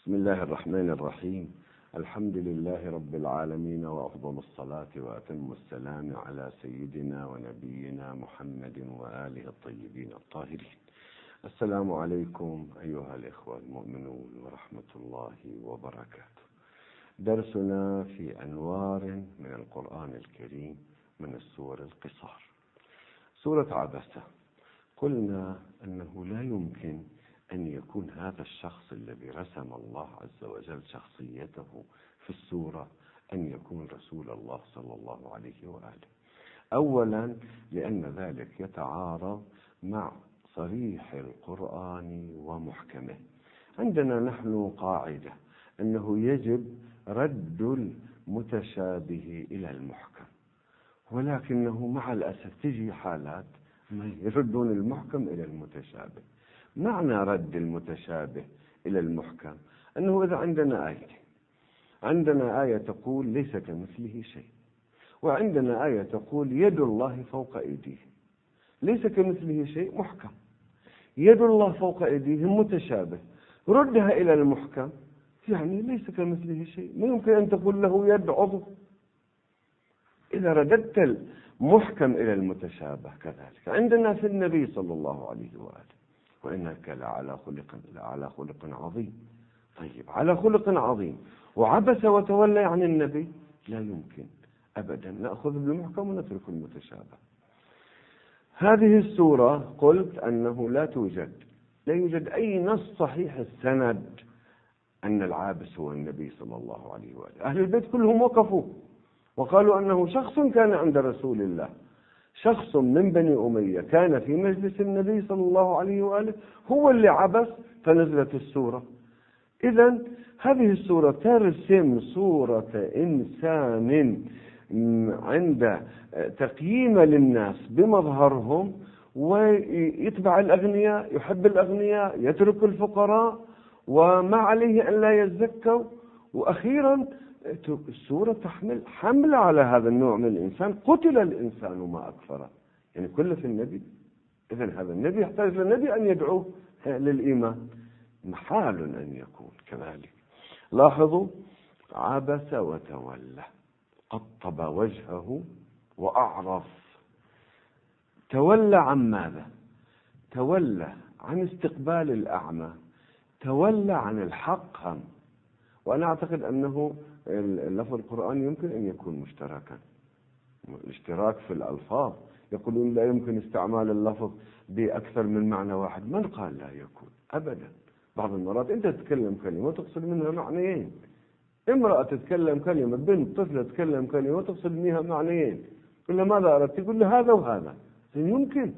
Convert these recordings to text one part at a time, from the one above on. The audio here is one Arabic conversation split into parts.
بسم الله الرحمن الرحيم. الحمد لله رب العالمين، وأفضل الصلاة وأتم السلام على سيدنا ونبينا محمد وآله الطيبين الطاهرين. السلام عليكم أيها الإخوة المؤمنون ورحمة الله وبركاته. درسنا في أنوار من القرآن الكريم من السور القصار. سورة عبسة، قلنا أنه لا يمكن أن يكون هذا الشخص الذي رسم الله عز وجل شخصيته في السورة أن يكون رسول الله صلى الله عليه وآله. أولا لأن ذلك يتعارض مع صريح القرآن ومحكمه. عندنا نحن قاعدة أنه يجب رد المتشابه إلى المحكم، ولكنه مع الأسف تجي حالات ما يردون المحكم إلى المتشابه. معنى رد المتشابه إلى المحكم أنه إذا عندنا آية تقول ليس كمثله شيء، وعندنا آية تقول يد الله فوق أيديه، ليس كمثله شيء محكم، يد الله فوق أيديهم متشابه، ردها إلى المحكم يعني ليس كمثله شيء، ما يمكن أن تقول له يد عضو. إذا رددت المحكم إلى المتشابه كذلك. عندنا في النبي صلى الله عليه وآله وإنك لعلى خلق عظيم. طيب، على خلق عظيم وعبس وتولى عن النبي، لا يمكن أبدا نأخذ بالمحكم ونترك المتشابه. هذه السورة قلت أنه لا يوجد أي نص صحيح السند أن العابس هو النبي صلى الله عليه وآله. أهل البيت كلهم وقفوا وقالوا أنه شخص كان عند رسول الله، شخص من بني أمية كان في مجلس النبي صلى الله عليه وآله، هو اللي عبس فنزلت السورة. إذن هذه السورة ترسم صورة إنسان عند تقييم للناس بمظهرهم، ويتبع الأغنياء، يحب الأغنياء، يترك الفقراء، وما عليه أن لا يزكوا. وأخيرا السورة تحمل حمل على هذا النوع من الإنسان. قتل الإنسان ما أكفره، يعني كله في النبي. إذن هذا النبي يحتاج للنبي أن يدعوه للإيمان، محال أن يكون كذلك. لاحظوا، عبس وتولى، قطب وجهه وأعرض. تولى عن ماذا؟ تولى عن استقبال الأعمى، تولى عن الحق هم. وأنا أعتقد أنه اللفظ القرآن يمكن أن يكون مشتركا، الاشتراك في الألفاظ. يقولون لا يمكن استعمال اللفظ بأكثر من معنى واحد. من قال لا يكون؟ أبدا. بعض المرات أنت تتكلم كلمة وتقصد منها معنيين، امرأة تتكلم كلمة، بنت طفلة تتكلم كلمة وتقصد منها معنيين، تقول له ماذا أردت؟ تقول له هذا وهذا. يمكن.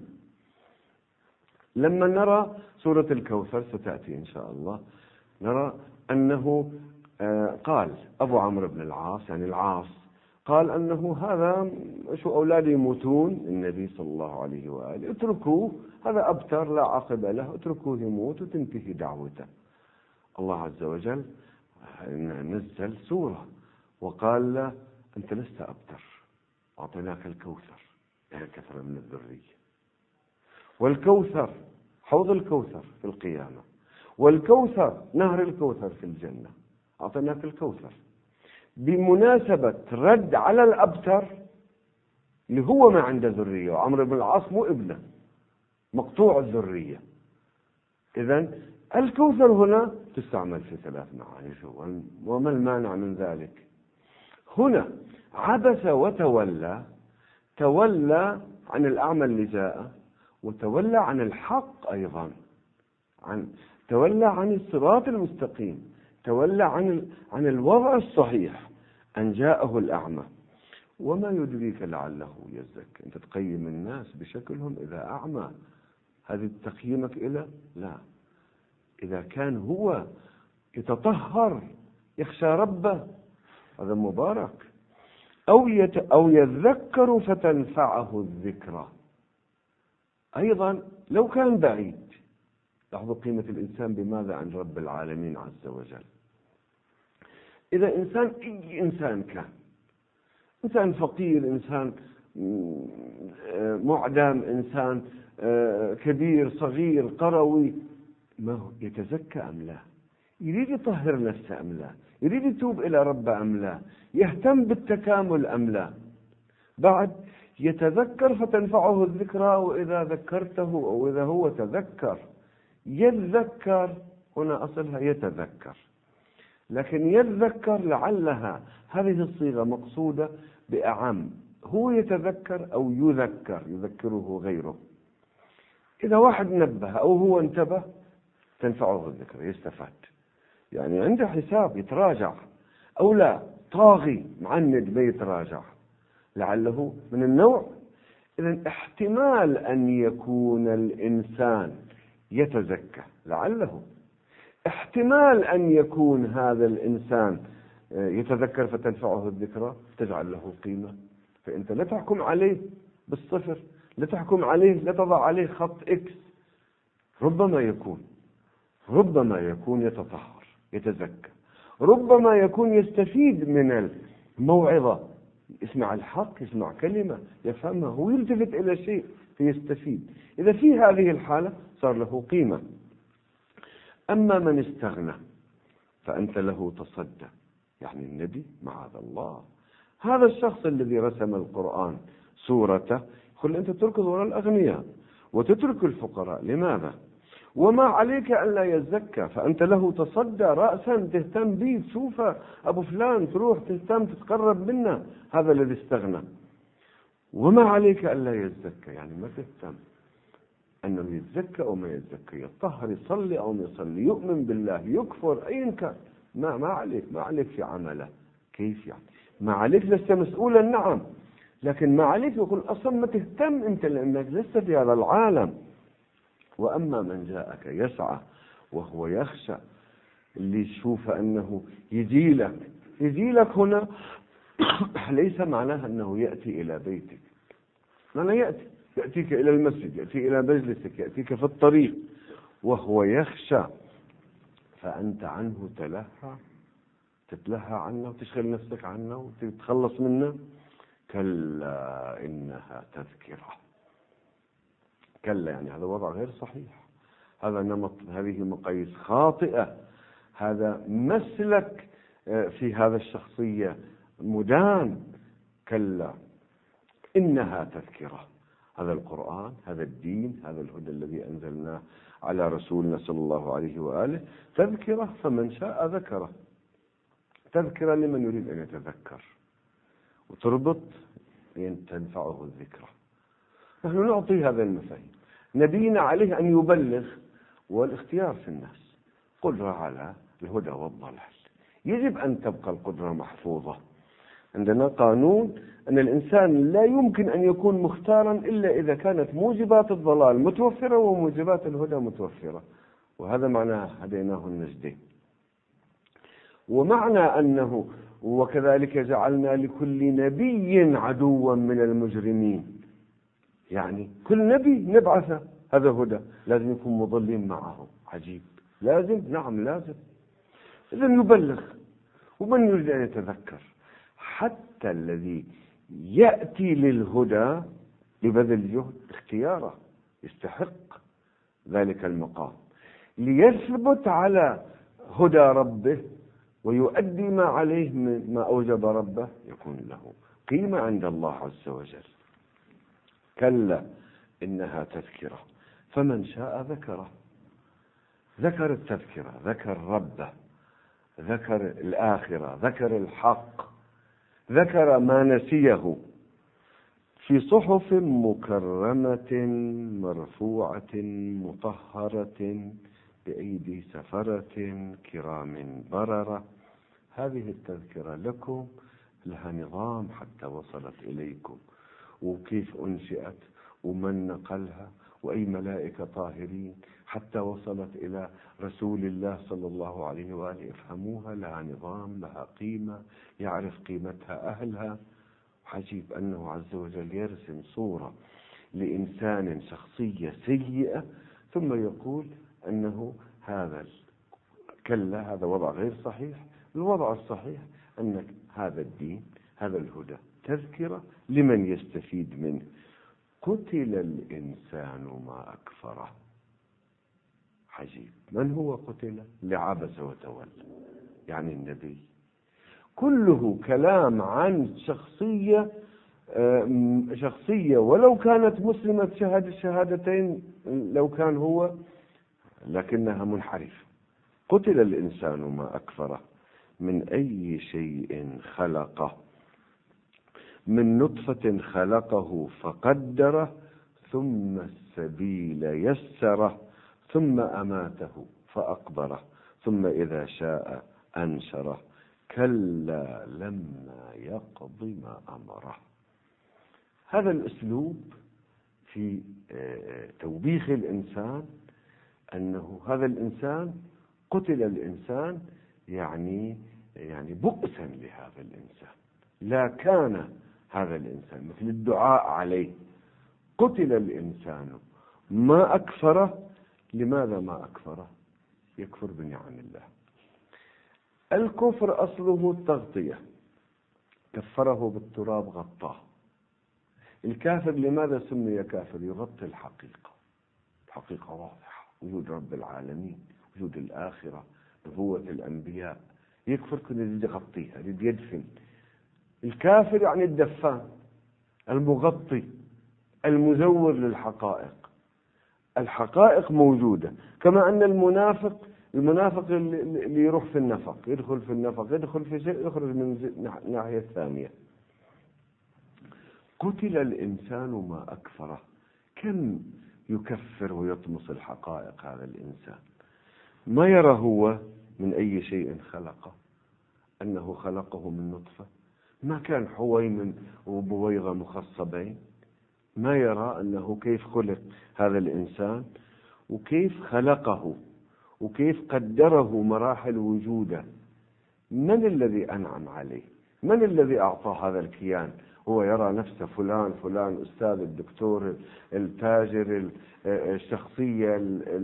لما نرى سورة الكوثر ستأتي إن شاء الله، نرى أنه قال أبو عمرو بن العاص، يعني العاص، قال أنه هذا شو أولادي يموتون، النبي صلى الله عليه وآله، اتركوه، هذا أبتر لا عقب له، اتركوه يموت وتنتهي دعوته. الله عز وجل نزل سورة وقال له أنت لست أبتر، أعطيناك الكوثر، يعني كثرة من الذرية. والكوثر حوض الكوثر في القيامة، والكوثر نهر الكوثر في الجنة، أعطيناك الكوثر. بمناسبة رد على الأبتر اللي هو ما عنده ذرية، وعمرو بن العاص مو ابنه، مقطوع الذرية. إذن الكوثر هنا تستعمل في 3 معاني، وما المانع من ذلك؟ هنا عبس وتولى، تولى عن الأعمى اللي جاء، وتولى عن الحق أيضا، تولى عن الصراط المستقيم، تولى عن الوضع الصحيح أن جاءه الأعمى. وما يدريك لعله يزكى؟ أنت تقيم الناس بشكلهم إذا أعمى، هذه تقييمك إلى؟ لا. إذا كان هو يتطهر يخشى ربه هذا مبارك. أو يذكر فتنفعه الذكرى. أيضا لو كان بعيد، لاحظوا قيمة الإنسان بماذا عند رب العالمين عز وجل. إذا أي إنسان كان، إنسان فقير، إنسان معدم، إنسان كبير، صغير، قروي، ما هو يتزكى أم لا؟ يريد يطهر نفسه أم لا، يريد يتوب إلى ربه أم لا، يهتم بالتكامل أم لا. بعد يتذكر فتنفعه الذكرى، وإذا ذكرته أو إذا هو تذكر يتذكر، هنا أصلها يتذكر، لكن يتذكر لعلها هذه الصيغة مقصودة بأعم، هو يتذكر أو يذكر، يذكره غيره. إذا واحد نبه أو هو انتبه تنفعه الذكر، يستفاد، يعني عنده حساب يتراجع، أو لا طاغي معند ما يتراجع لعله من النوع. إذن احتمال أن يكون الإنسان يتزكى، لعله احتمال أن يكون هذا الإنسان يتذكر فتنفعه الذكرى، تجعل له قيمة. فأنت لا تحكم عليه بالصفر، لا تحكم عليه، لا تضع عليه خط إكس. ربما يكون يتطهر يتزكى، ربما يكون يستفيد من الموعظة، يسمع الحق، يسمع كلمة يفهمها ويلتفت إلى شيء فيستفيد. إذا في هذه الحالة صار له قيمة. أما من استغنى فأنت له تصدى، يعني النبي معاذ الله، هذا الشخص الذي رسم القرآن سورته، يقول أنت تركض وراء الأغنياء وتترك الفقراء، لماذا؟ وما عليك أن لا يزكى، فأنت له تصدى رأسا، تهتم به، تشوفه أبو فلان، تروح تهتم تتقرب منه، هذا الذي استغنى. وما عليك أن لا يزكى، يعني ما تهتم أنه يتزكى أو ما يتزكى، يطهر، يصلي أو ما يصلي، يؤمن بالله، يكفر، أيا كان، ما عليك في عمله. كيف يعني؟ ما عليك، لست مسؤولا، نعم، لكن ما عليك يقول أصلا ما تهتم أنت، لأنك لست في هذا العالم. وأما من جاءك يسعى وهو يخشى، اللي يشوف أنه يجي لك هنا ليس معناها أنه يأتي إلى بيتك، معناه يأتيك إلى المسجد، يأتي إلى مجلسك، يأتيك في الطريق وهو يخشى، فأنت عنه تتلهى عنه وتشغل نفسك عنه وتتخلص منه. كلا إنها تذكرة. كلا يعني هذا وضع غير صحيح، هذا نمط، هذه مقاييس خاطئة، هذا مسلك في هذا الشخصية مدان. كلا إنها تذكرة. هذا القرآن، هذا الدين، هذا الهدى الذي أنزلناه على رسولنا صلى الله عليه وآله تذكرة، فمن شاء ذكره. تذكرة لمن يريد أن يتذكر، وتربط أن تنفعه الذكرى. نحن نعطي هذا المفاهيم. نبينا عليه أن يبلغ، والاختيار في الناس، قدرة على الهدى والضلال. يجب أن تبقى القدرة محفوظة. عندنا قانون أن الإنسان لا يمكن أن يكون مختارا إلا إذا كانت موجبات الضلال متوفرة وموجبات الهدى متوفرة، وهذا معناه هديناه النجدين. ومعنى أنه وكذلك جعلنا لكل نبي عدوا من المجرمين، يعني كل نبي نبعثه، هذا هدى، لازم يكون مضلين معه. عجيب، لازم، نعم لازم. إذن يبلغ، ومن يريد أن يتذكر، حتى الذي يأتي للهدى ببذل جهد اختياره يستحق ذلك المقام، ليثبت على هدى ربه ويؤدي ما عليه ما أوجب ربه، يكون له قيمة عند الله عز وجل. كلا إنها تذكرة، فمن شاء ذكره. ذكر التذكرة، ذكر ربه، ذكر الآخرة، ذكر الحق، ذكر ما نسيه في صحف مكرمة مرفوعة مطهرة بأيدي سفرة كرام بررة. هذه التذكرة لكم، لها نظام حتى وصلت إليكم، وكيف أنشئت، ومن نقلها، وأي ملائكة طاهرين حتى وصلت إلى رسول الله صلى الله عليه وآله. افهموها، لها نظام، لها قيمة، يعرف قيمتها أهلها. عجيب أنه عز وجل يرسم صورة لإنسان شخصية سيئة ثم يقول أنه هذا كلا، هذا وضع غير صحيح. الوضع الصحيح أن هذا الدين، هذا الهدى تذكرة لمن يستفيد منه. قتل الإنسان ما أكفره. عجيب. من هو قتل؟ لعبس وتولى، يعني النبي. كله كلام عن شخصية ولو كانت مسلمة شهادة الشهادتين لو كان هو، لكنها منحرفة. قتل الإنسان ما أكفره من أي شيء خلقه، من نطفة خلقه فقدره ثم السبيل يسره ثم أماته فأقبره ثم إذا شاء أنشره كلا لما يقض ما أمره. هذا الأسلوب في توبيخ الإنسان، أنه هذا الإنسان قتل الإنسان، يعني بؤسا لهذا الإنسان. لا كان هذا الإنسان، مثل الدعاء عليه. قتل الإنسان ما أكفره. لماذا ما أكفره؟ يكفر بنعم الله. الكفر أصله التغطية، كفره بالتراب غطاه. الكافر لماذا سمي كافر؟ يغطي الحقيقة. الحقيقة واضحة، وجود رب العالمين، وجود الآخرة، نبوة الأنبياء. يكفر كل اللي يغطيها، اللي يدفن. الكافر يعني الدفان، المغطي، المزور للحقائق. الحقائق موجودة، كما أن المنافق اللي يروح في النفق، يدخل في النفق، يدخل في شيء، يخرج من الناحية الثانية. قتل الإنسان ما أكفره. كم يكفر ويطمس الحقائق هذا الإنسان. ما يرى هو من أي شيء خلقه، أنه خلقه من نطفة. ما كان حويم وبويضة مخصبين. ما يرى أنه كيف خلق هذا الإنسان، وكيف خلقه، وكيف قدره مراحل وجوده. من الذي أنعم عليه؟ من الذي أعطاه هذا الكيان؟ هو يرى نفسه فلان أستاذ، الدكتور، التاجر، الشخصية،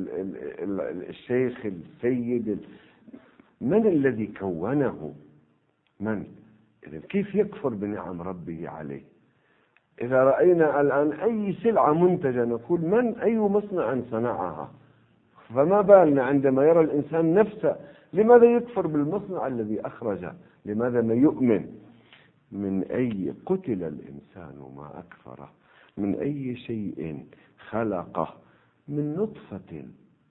الشيخ، السيد. من الذي كونه؟ من؟ إذن كيف يكفر بنعم ربه عليه؟ إذا رأينا الآن أي سلعة منتجة نقول من أي مصنع صنعها، فما بالنا عندما يرى الإنسان نفسه. لماذا يكفر بالمصنع الذي أخرجه؟ لماذا ما يؤمن؟ من أي قتل الإنسان ما أكفره من أي شيء خلقه، من نطفة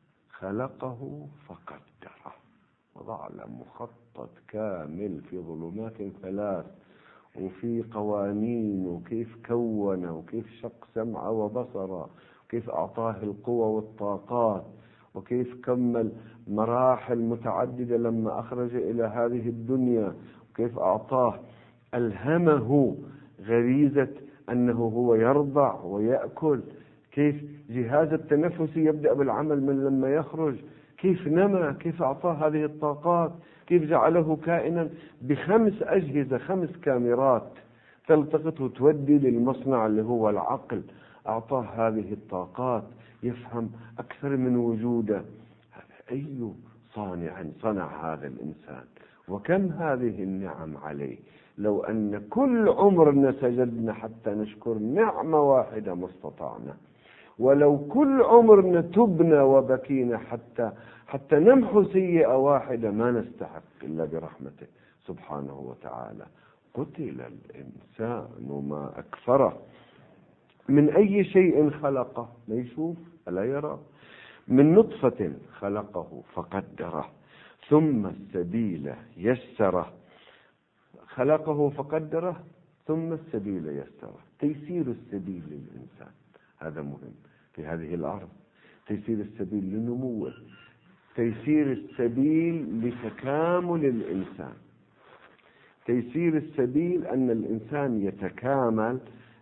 خلقه فقدره، وضع له مخطط كامل في ظلمات 3، وفي قوانين، وكيف كونه، وكيف شق سمعه وبصره، وكيف أعطاه القوة والطاقات، وكيف كمل مراحل متعددة لما أخرج إلى هذه الدنيا، وكيف أعطاه، ألهمه غريزة أنه هو يرضع ويأكل. كيف جهاز التنفس يبدأ بالعمل من لما يخرج. كيف نمى، كيف أعطاه هذه الطاقات، كيف جعله كائنا ب5 أجهزة، 5 كاميرات تلتقط وتودي للمصنع اللي هو العقل. أعطاه هذه الطاقات، يفهم أكثر من وجوده. أي صانع صنع هذا الإنسان، وكم هذه النعم عليه. لو أن كل عمرنا سجدنا حتى نشكر نعمة واحدة ما استطعنا، ولو كل عمرنا تبنا وبكينا حتى نمحو سيئة واحدة ما نستحق إلا برحمته سبحانه وتعالى. قتل الإنسان ما أكفره. من أي شيء خلقه؟ ما يشوف، ألا يرى؟ من نطفة خلقه فقدره ثم السبيل يسره. خلقه فقدره ثم السبيل يسره. تيسير السبيل للإنسان هذا مهم في هذه الأرض. تيسير السبيل لنموه، تيسير السبيل لتكامل الإنسان. تيسير السبيل أن الإنسان يتكامل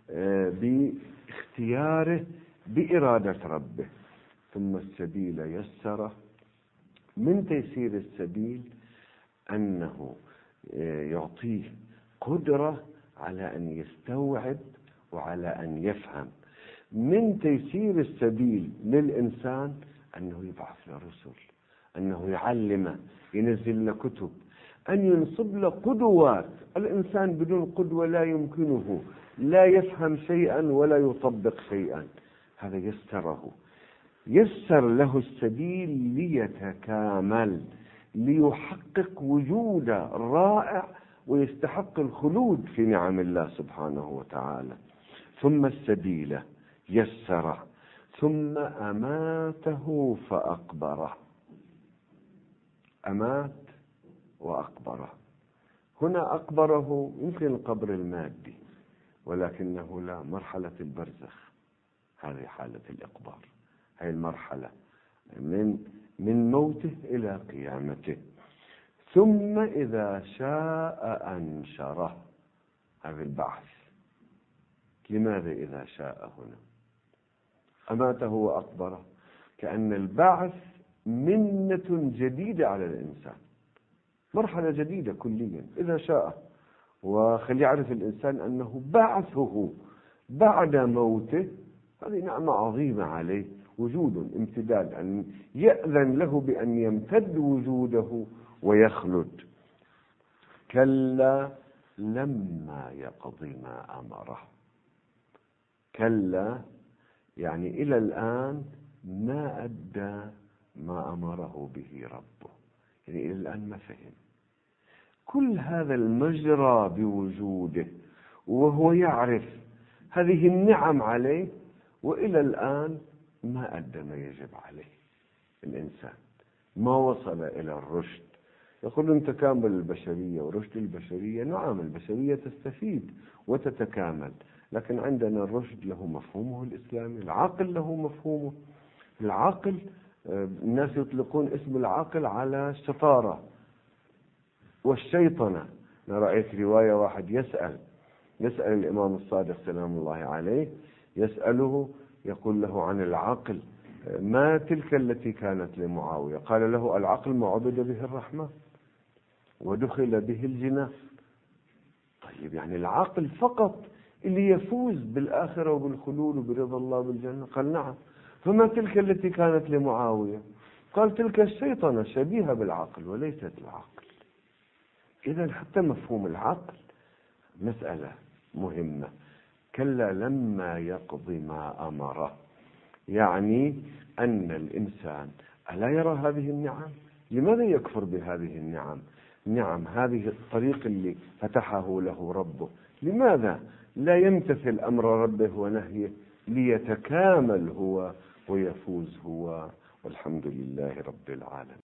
باختياره بإرادة ربه. ثم السبيل يسره. من تيسير السبيل أنه يعطيه قدرة على أن يستوعب وعلى أن يفهم. من تيسير السبيل للإنسان أنه يبعث له رسل، أنه يعلمه، ينزل له كتب، أن ينصب له قدوات. الإنسان بدون قدوة لا يمكنه، لا يفهم شيئا ولا يطبق شيئا. هذا يسره. يسر له السبيل ليتكامل، ليحقق وجوده الرائع ويستحق الخلود في نعم الله سبحانه وتعالى. ثم السبيل يسره، ثم أماته فأقبره. أمات وأقبره. هنا أقبره يمكن القبر المادي، ولكنه لا، مرحلة البرزخ هذه حالة الإقبار، هذه المرحلة من موته إلى قيامته. ثم إذا شاء أنشره، هذا البعث. لماذا إذا شاء هنا؟ أماته وأقبره، كأن البعث منة جديدة على الإنسان، مرحلة جديدة كليا إذا شاء. وخلي يعرف الإنسان أنه بعثه بعد موته هذه نعمة عظيمة عليه، وجود امتداد، أن يأذن له بأن يمتد وجوده ويخلد. كلا لما يقض ما أمره. كلا يعني إلى الآن ما أدى ما أمره به ربه، يعني إلى الآن ما فهم كل هذا المجرى بوجوده، وهو يعرف هذه النعم عليه، وإلى الآن ما أدى ما يجب عليه. الإنسان ما وصل إلى الرشد. يقولون تكامل البشرية ورشد البشرية، نعم البشرية تستفيد وتتكامل، لكن عندنا الرشد له مفهومه الإسلامي، العقل له مفهومه. العقل الناس يطلقون اسم العقل على الشطارة والشيطنة. أنا رأيت رواية واحد يسأل الإمام الصادق سلام الله عليه، يسأله يقول له عن العقل، ما تلك التي كانت لمعاوية؟ قال له العقل ما عبد به الرحمن ودخل به الجنان. طيب يعني العقل فقط اللي يفوز بالآخرة وبالخلود وبرضا الله بالجنة؟ قال نعم. فما تلك التي كانت لمعاوية؟ قال تلك الشيطنة شبيهة بالعقل وليست العقل. إذا حتى مفهوم العقل مسألة مهمة. كلا لما يقض ما أمره، يعني أن الإنسان ألا يرى هذه النعم؟ لماذا يكفر بهذه النعم؟ نعم هذه الطريق اللي فتحه له ربه، لماذا لا يمتثل أمر ربه ونهيه ليتكامل هو ويفوز هو؟ والحمد لله رب العالمين.